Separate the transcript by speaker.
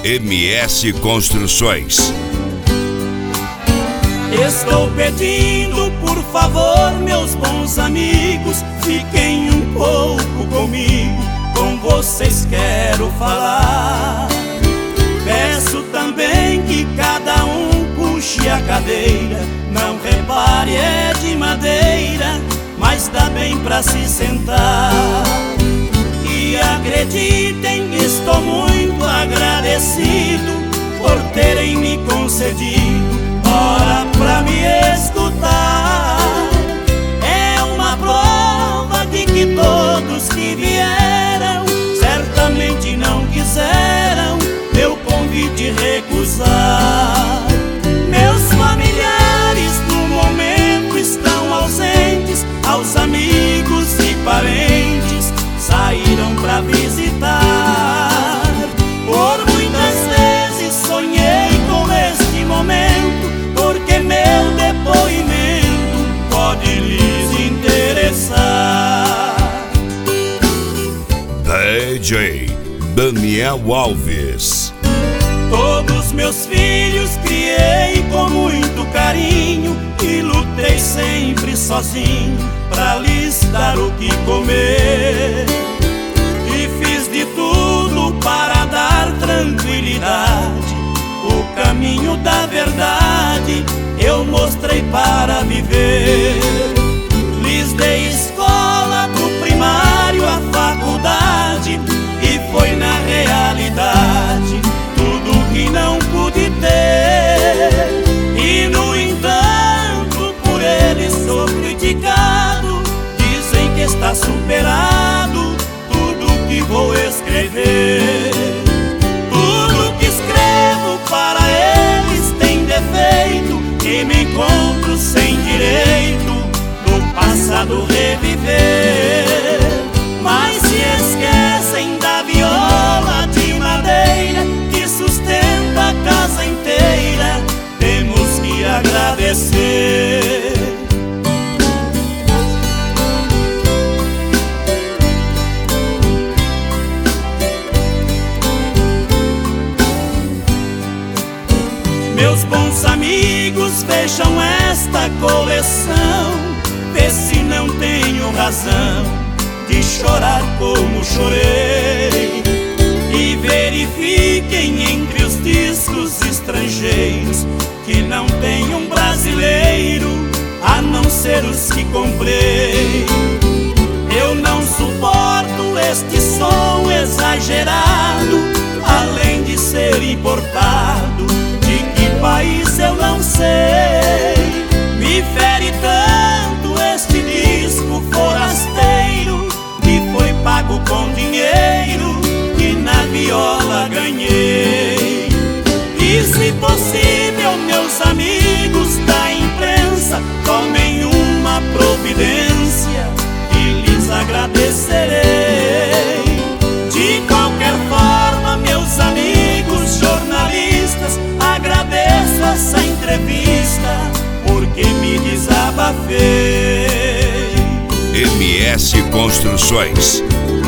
Speaker 1: MS Construções.
Speaker 2: Estou pedindo, por favor, meus bons amigos, fiquem um pouco comigo, com vocês quero falar. Peço também que cada um puxe a cadeira, não repare, é de madeira, mas dá bem pra se sentar. E acreditem, estou muito agradecido por terem me concedido hora pra me escutar. É uma prova de que todos que vieram certamente não quiseram meu convite recusar. Meus familiares no momento estão ausentes, aos amigos e parentes saíram pra visitar. Por muitas vezes sonhei com este momento, porque meu depoimento pode lhes interessar.
Speaker 1: DJ Daniel Alves.
Speaker 2: Todos meus filhos criei com muito carinho e lutei sempre sozinho pra lhes dar o que comer. E fiz de tudo para dar tranquilidade, o caminho da verdade eu mostrei para viver. Lhes dei escola do primário à faculdade, e foi na realidade tudo que não pude ter. E no entanto por eles sou criticado, dizem que está superado tudo que vou escrever. Tudo que escrevo para eles tem defeito, e me encontro sem direito do passado reviver. Mas se esquecem da viola de madeira que sustenta a casa inteira, temos que agradecer. Meus bons amigos, vejam esta coleção, vê se não tenho razão de chorar como chorei. E verifiquem entre os discos estrangeiros que não tem um brasileiro, a não ser os que comprei. Eu não suporto este som exagerado, além de ser importado, de que país eu não sei. Me fere tanto este disco forasteiro, que foi pago com dinheiro que na viola ganhei. E se possível, meus amigos da imprensa, tomem uma providência e lhes agradecerei. De qualquer forma, meus amigos jornalistas, agradeço essa entrevista, porque me desabafei.
Speaker 1: MS Construções.